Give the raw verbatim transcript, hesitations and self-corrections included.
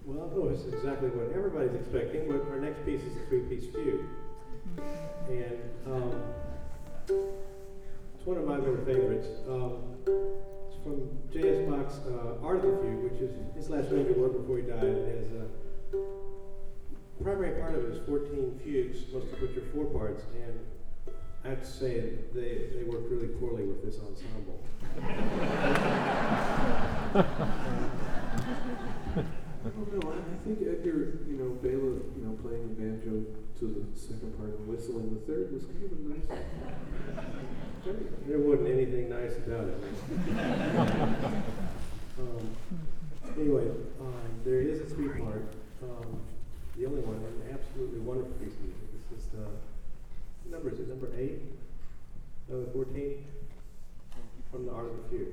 Well, no, it's exactly what everybody's expecting, but our next piece is a three-piece fugue. And um, it's one of my little favorites. Um, it's from J S Bach's uh, Art of the Fugue, which is his last major work before he died. It has a primary part of it is fourteen fugues, most of which are four parts, and I have to say they, they work really poorly with this ensemble. Well, no, I, I think Edgar, you know, Bela, you know, playing the banjo to the second part and whistling the third was kind of a nice. There wasn't anything nice about it. um, anyway, um, there is a three-part, um, the only one, an absolutely wonderful piece of music. This is the number, is it number eight? Number fourteen? From the Art of the Fugue.